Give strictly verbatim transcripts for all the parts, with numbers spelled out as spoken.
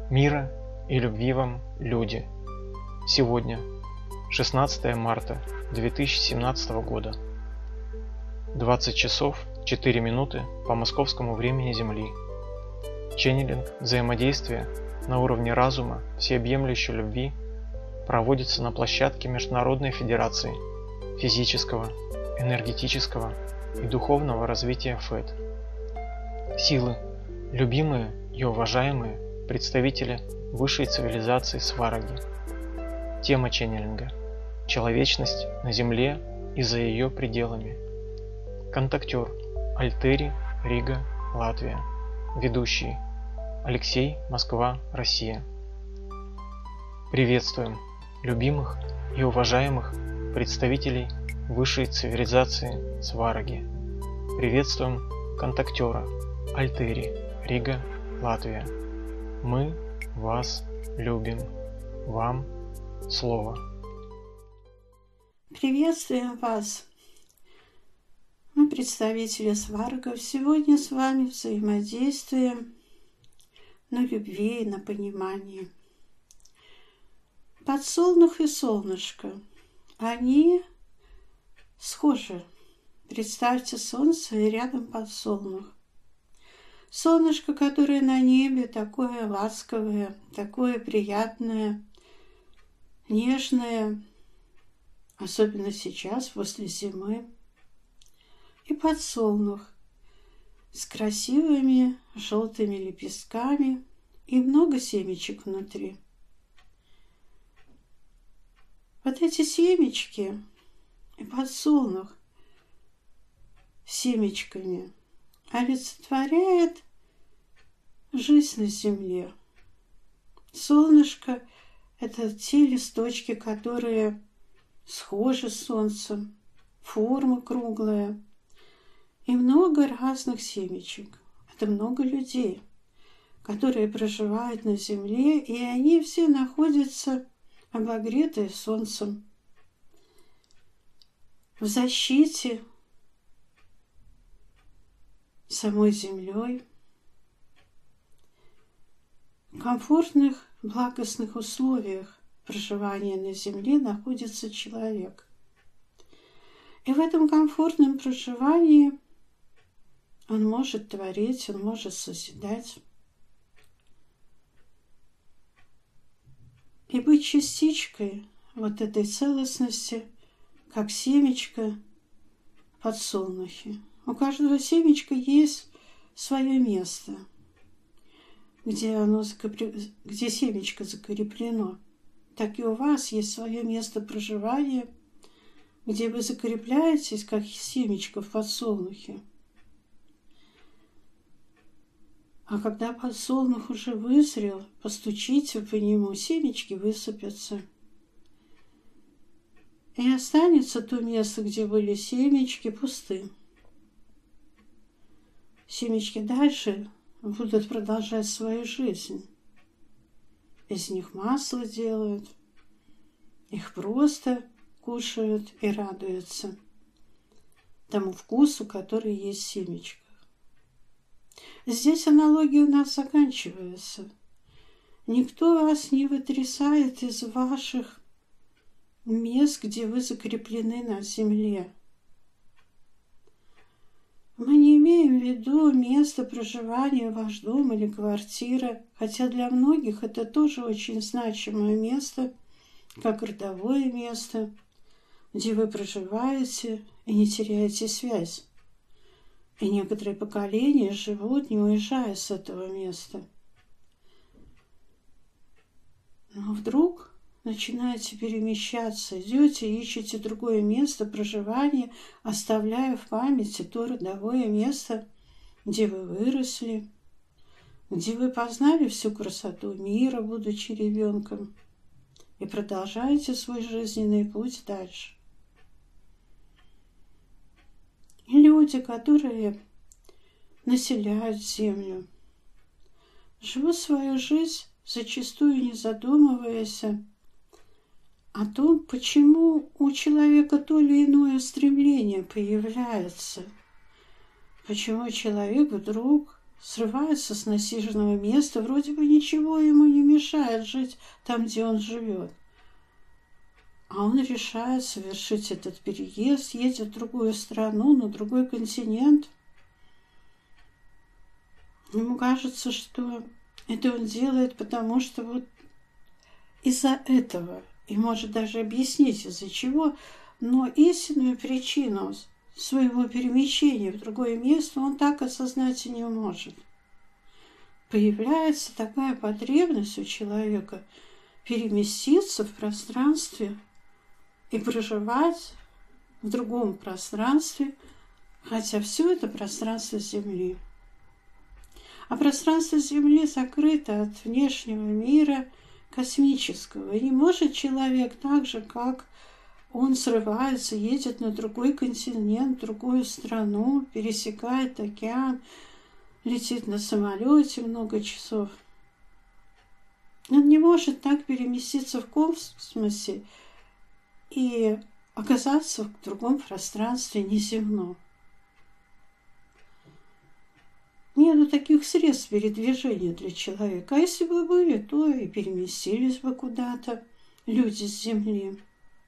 Мира и любви вам, люди! Сегодня, шестнадцатое марта две тысячи семнадцатого года, двадцать часов четыре минуты по московскому времени Земли. Ченнелинг взаимодействия на уровне разума всеобъемлющей любви проводится на площадке Международной Федерации физического, энергетического и духовного развития ФЭД. Силы, любимые и уважаемые представители высшей цивилизации Свараги. Тема ченнелинга – человечность на Земле и за ее пределами. Контактер – Альтери, Рига, Латвия. Ведущий – Алексей, Москва, Россия. Приветствуем любимых и уважаемых представителей высшей цивилизации Свараги. Приветствуем контактера Альтери, Рига, Латвия. Мы вас любим. Вам слово. Приветствуем вас. Мы представители Сваргов. Сегодня с вами взаимодействуем на любви и на понимании. Подсолнух и солнышко. Они схожи. Представьте солнце и рядом подсолнух. Солнышко, которое на небе, такое ласковое, такое приятное, нежное, особенно сейчас, после зимы. И подсолнух с красивыми желтыми лепестками и много семечек внутри. Вот эти семечки и подсолнух с семечками олицетворяет жизнь на земле. Солнышко – это те листочки, которые схожи с солнцем, форма круглая, и много разных семечек. Это много людей, которые проживают на земле, и они все находятся обогретые солнцем, в защите самой землей, в комфортных, благостных условиях проживания на земле находится человек. И в этом комфортном проживании он может творить, он может созидать. И быть частичкой вот этой целостности, как семечко подсолнухи. У каждого семечка есть свое место, где, оно закреплено, где семечко закреплено. Так и у вас есть свое место проживания, где вы закрепляетесь, как семечко в подсолнухе. А когда подсолнух уже вызрел, постучите по нему, семечки высыпятся. И останется то место, где были семечки, пустым. Семечки дальше будут продолжать свою жизнь. Из них масло делают, их просто кушают и радуются тому вкусу, который есть в семечках. Здесь аналогия у нас заканчивается. Никто вас не вытрясает из ваших мест, где вы закреплены на земле. Мы не имеем в виду место проживания, ваш дом или квартира, хотя для многих это тоже очень значимое место, как родовое место, где вы проживаете и не теряете связь. И некоторые поколения живут, не уезжая с этого места. Но вдруг начинаете перемещаться, идете, ищете другое место проживания, оставляя в памяти то родовое место, где вы выросли, где вы познали всю красоту мира, будучи ребенком, и продолжаете свой жизненный путь дальше. И люди, которые населяют землю, живут свою жизнь, зачастую не задумываясь о том, почему у человека то или иное стремление появляется, почему человек вдруг срывается с насиженного места, вроде бы ничего ему не мешает жить там, где он живет. А он решает совершить этот переезд, едет в другую страну, на другой континент. Ему кажется, что это он делает, потому что вот из-за этого, и может даже объяснить, из-за чего, но истинную причину своего перемещения в другое место он так осознать и не может. Появляется такая потребность у человека переместиться в пространстве и проживать в другом пространстве, хотя все это пространство Земли. А пространство Земли закрыто от внешнего мира космического. И не может человек так же, как он срывается, едет на другой континент, другую страну, пересекает океан, летит на самолете много часов. Он не может так переместиться в космосе и оказаться в другом пространстве неземном. Нет таких средств передвижения для человека. А если бы были, то и переместились бы куда-то люди с Земли.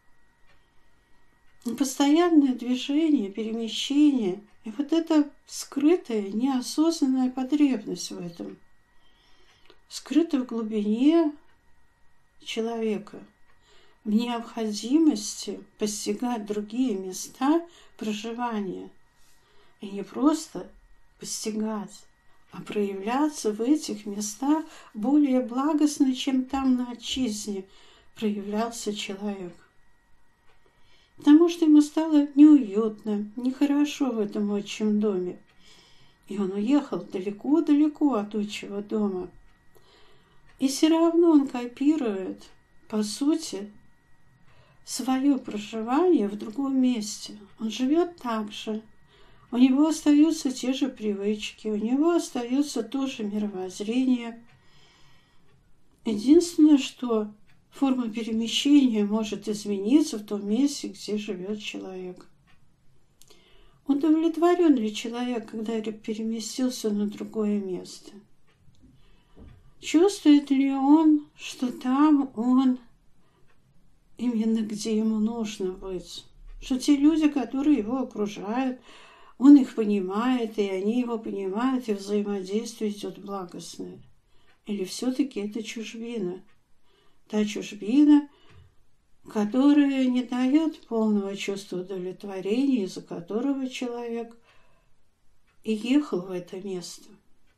Постоянное движение, перемещение, и вот эта скрытая, неосознанная потребность в этом, скрыта в глубине человека, в необходимости постигать другие места проживания. И не просто постигать, а проявляться в этих местах более благостно, чем там на отчизне проявлялся человек. Потому что ему стало неуютно, нехорошо в этом отчим доме. И он уехал далеко-далеко от отчего дома. И все равно он копирует, по сути, свое проживание в другом месте. Он живет так же. У него остаются те же привычки, у него остается то же мировоззрение. Единственное, что форма перемещения может измениться в том месте, где живет человек. Удовлетворен ли человек, когда переместился на другое место? Чувствует ли он, что там он именно где ему нужно быть? Что те люди, которые его окружают, он их понимает, и они его понимают, и взаимодействие идет благостное? Или все-таки это чужбина? Та чужбина, которая не дает полного чувства удовлетворения, из-за которого человек и ехал в это место.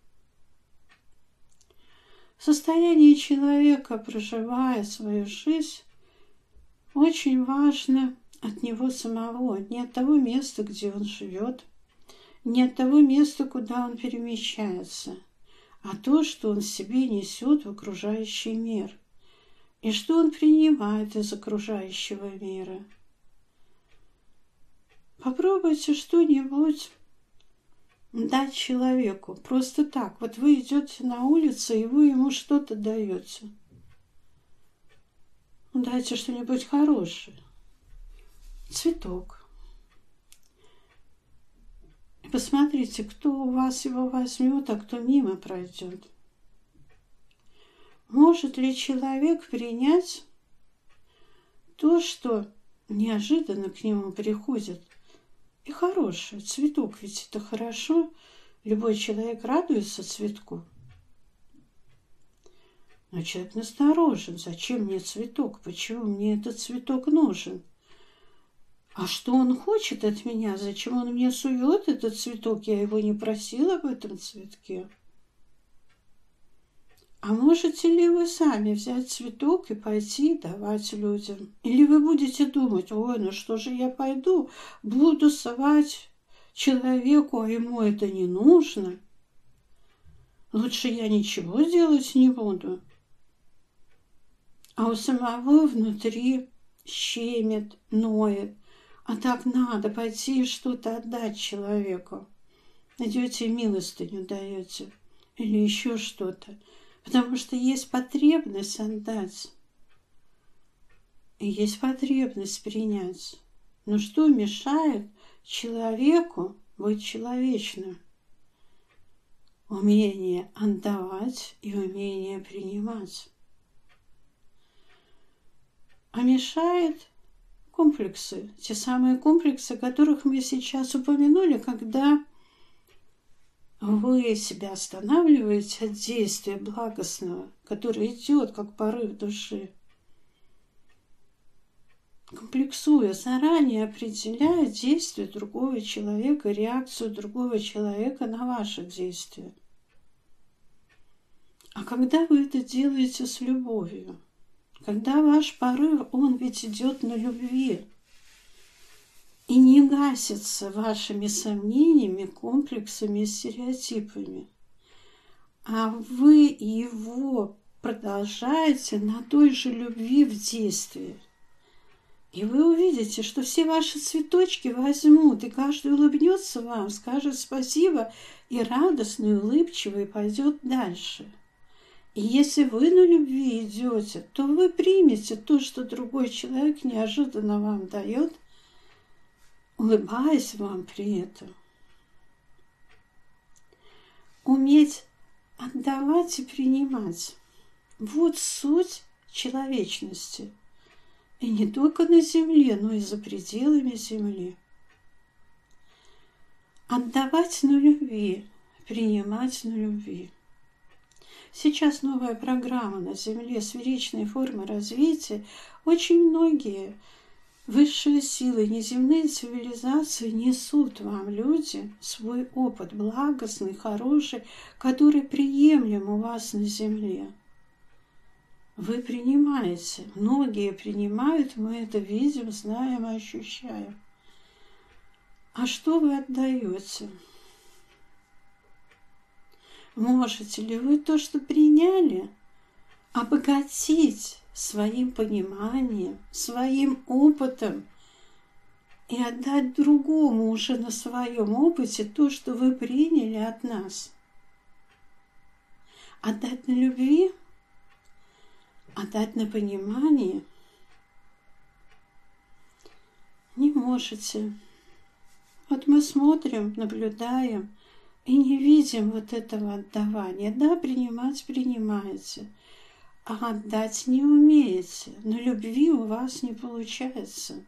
Состояние человека, проживая свою жизнь, очень важно от него самого, не от того места, где он живет, не от того места, куда он перемещается, а то, что он в себе несет в окружающий мир и что он принимает из окружающего мира. Попробуйте что-нибудь дать человеку просто так. Вот вы идете на улицу, и вы ему что-то даете. Дайте что-нибудь хорошее. Цветок. Посмотрите, кто у вас его возьмет, а кто мимо пройдет. Может ли человек принять то, что неожиданно к нему приходит? И хорошее. Цветок, ведь это хорошо. Любой человек радуется цветку. Но человек насторожен. Зачем мне цветок? Почему мне этот цветок нужен? А что он хочет от меня? Зачем он мне сует этот цветок? Я его не просила об этом цветке. А можете ли вы сами взять цветок и пойти давать людям? Или вы будете думать: ой, ну что же я пойду, буду совать человеку, а ему это не нужно? Лучше я ничего делать не буду. А у самого внутри щемит, ноет. А так надо пойти и что-то отдать человеку. Идете милостыню даете или еще что-то. Потому что есть потребность отдать. И есть потребность принять. Но что мешает человеку быть человечным? умение отдавать и умение принимать. А мешает комплексы, те самые комплексы, о которых мы сейчас упомянули, когда вы себя останавливаете от действия благостного, которое идет как порыв души, комплексуя, заранее определяя действие другого человека, реакцию другого человека на ваше действие. А когда вы это делаете с любовью, когда ваш порыв, он ведь идет на любви и не гасится вашими сомнениями, комплексами и стереотипами, а вы его продолжаете на той же любви в действии. И вы увидите, что все ваши цветочки возьмут, и каждый улыбнется вам, скажет спасибо, и радостный, улыбчивый пойдет дальше. И если вы на любви идете, то вы примете то, что другой человек неожиданно вам дает, улыбаясь вам при этом. Уметь отдавать и принимать – вот суть человечности. И не только на земле, но и за пределами земли. Отдавать на любви, принимать на любви. Сейчас новая программа на Земле сферичной формы развития. Очень многие высшие силы, неземные цивилизации несут вам, люди, свой опыт благостный, хороший, который приемлем у вас на Земле. Вы принимаете, многие принимают, мы это видим, знаем и ощущаем. А что вы отдаете? Можете ли вы то, что приняли, обогатить своим пониманием, своим опытом и отдать другому уже на своем опыте то, что вы приняли от нас? Отдать на любви? Отдать на понимание? Не можете. Вот мы смотрим, наблюдаем и не видим вот этого отдавания. Да, принимать принимаете, а отдать не умеете. Но любви у вас не получается.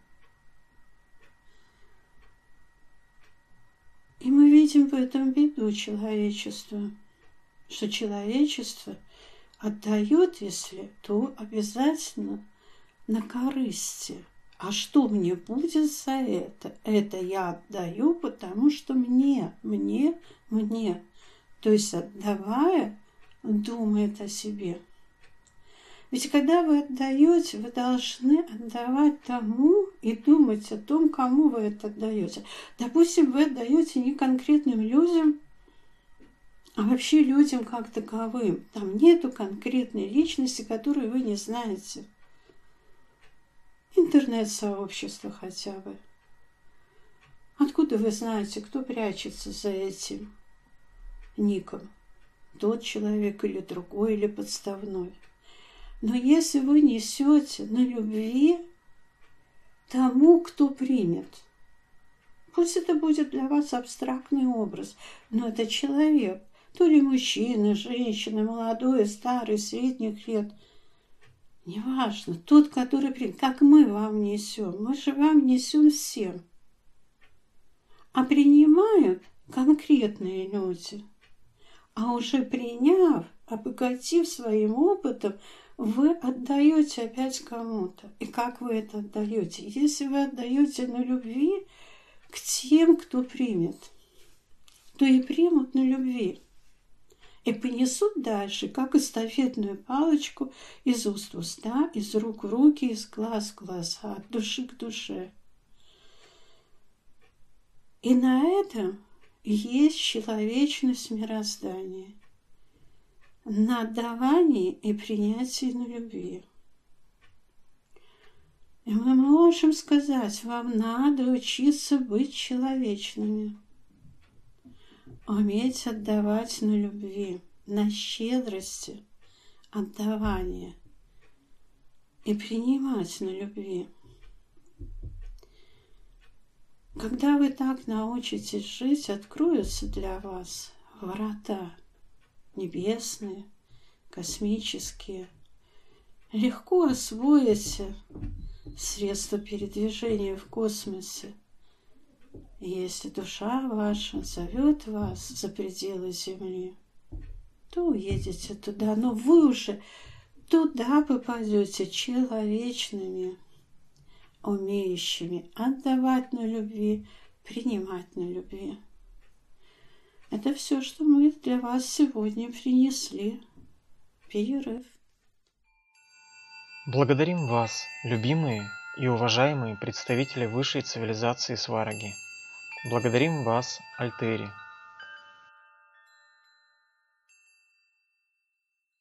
И мы видим в этом беду человечества, что человечество отдает, если, то обязательно на корысти. А что мне будет за это? Это я отдаю, потому что мне, мне, мне. То есть, отдавая, думает о себе. Ведь когда вы отдаете, вы должны отдавать тому и думать о том, кому вы это отдаете. Допустим, вы отдаете не конкретным людям, а вообще людям как таковым. Там нету конкретной личности, которую вы не знаете. Интернет-сообщество хотя бы. Откуда вы знаете, кто прячется за этим ником? Тот человек или другой, или подставной. Но если вы несете на любви тому, кто примет, пусть это будет для вас абстрактный образ, но это человек, то ли мужчина, женщина, молодой, старый, средних лет, неважно, тот, который примет, как мы вам несем, мы же вам несем всем. А принимают конкретные люди. А уже приняв, обогатив своим опытом, вы отдаете опять кому-то. И как вы это отдаете? Если вы отдаете на любви к тем, кто примет, то и примут на любви. И понесут дальше, как эстафетную палочку из уст в уста, из рук в руки, из глаз в глаза, от души к душе. И на этом есть человечность мироздания. На отдавании и принятии на любви. И мы можем сказать, вам надо учиться быть человечными. Уметь отдавать на любви, на щедрости отдавания и принимать на любви. Когда вы так научитесь жить, откроются для вас врата небесные, космические. Легко освоите средства передвижения в космосе. И если душа ваша зовет вас за пределы Земли, то уедете туда, но вы уже туда попадете человечными, умеющими отдавать на любви, принимать на любви. Это все, что мы для вас сегодня принесли. Перерыв. Благодарим вас, любимые и уважаемые представители высшей цивилизации Свараги. Благодарим вас, Альтери.